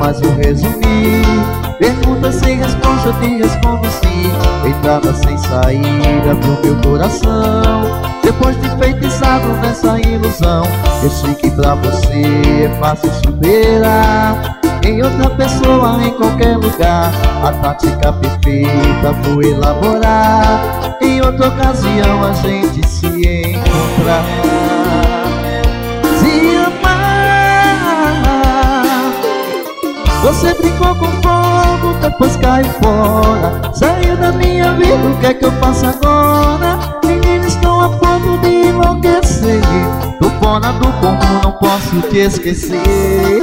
mas eu resumi. Perguntas sem resposta, eu te respondo sim. Entrada sem saída pro meu coração. Depois de feitiçado nessa ilusão, eu sei que pra você é fácil superar. Em outra pessoa, em qualquer lugar, a tática perfeita vou elaborar. Em outra ocasião a gente se encontrar. Se amar. Você brincou com fogo, depois caiu fora. Saiu da minha vida, o que é que eu faço agora? Menina, estou a ponto de enlouquecer. Tô fora do comum, não posso te esquecer.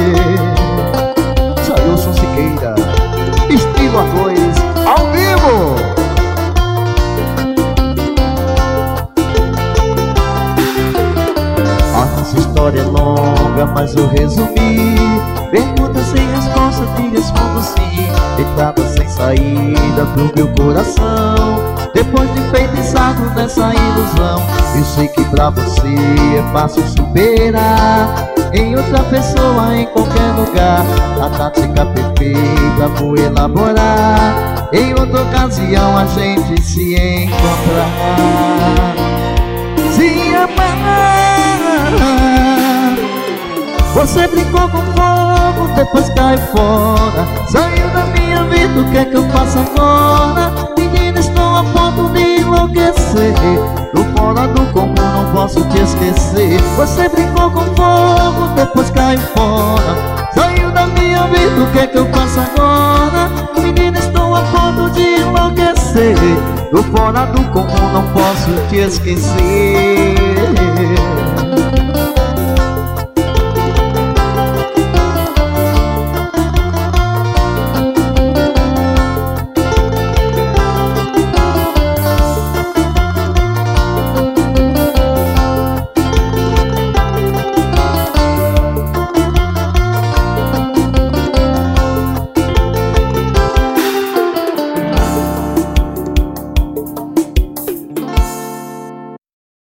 Jailson Siqueira, estilo A2, ao vivo. A nossa história é longa, mas eu resumi. Perguntas sem resposta, te respondo sim. Entrada sem saída pro meu coração. Depois de feitiçado nessa ilusão, eu sei que pra você é fácil superar. Em outra pessoa, em qualquer lugar, a tática perfeita vou elaborar. Em outra ocasião a gente se encontrar. Se amar. Você brincou com fogo, depois caiu fora. Saiu da minha vida, o que é que eu faço agora? Menina, estou a ponto de enlouquecer. Tô fora do comum, não posso te esquecer. Você brincou com fogo, depois caiu fora. Saiu da minha vida, o que é que eu faço agora? Menina, estou a ponto de enlouquecer. Tô fora do comum, não posso te esquecer.